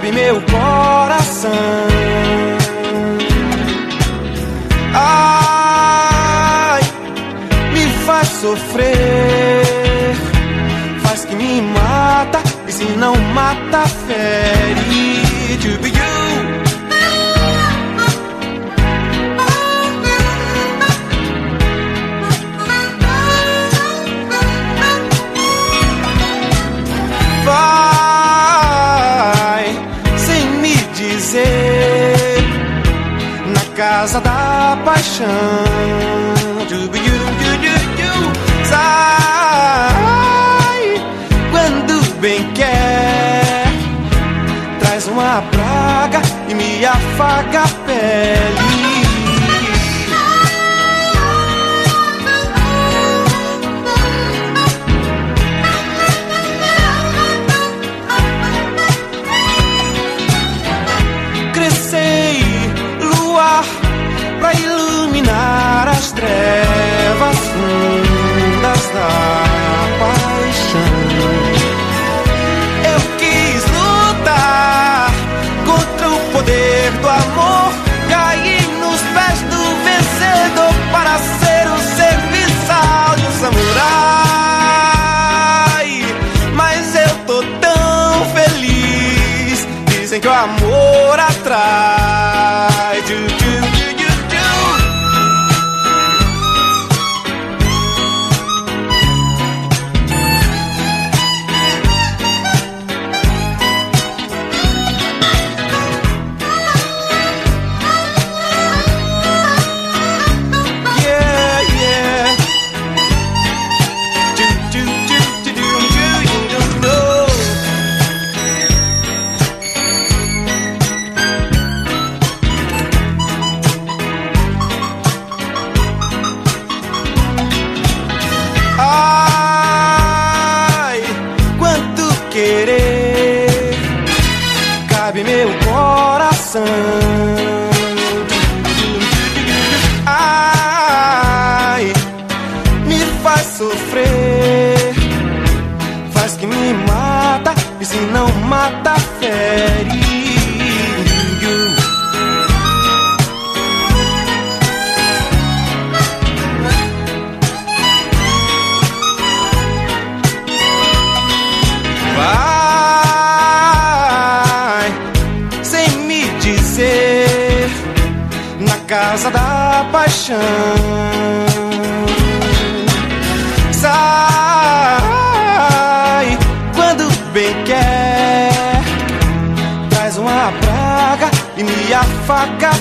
cabe meu coração. Ai, me faz sofrer, faz que me mata, e se não mata, fere. To be you. Vai sem me dizer, na casa da paixão. Sai quando bem quer, traz uma praga e me afaga a pele. Pra iluminar as trevas fundas da paixão. Eu quis lutar contra o poder do amor, cair nos pés do vencedor para ser o serviçal de um samurai. Mas eu tô tão feliz, dizem que o amor atrai. Querer, cabe meu coração. Ai, me faz sofrer, faz que me mata, e se não mata, fere. Vai sem me dizer, na casa da paixão. Sai quando bem quer, traz uma praga e me afaga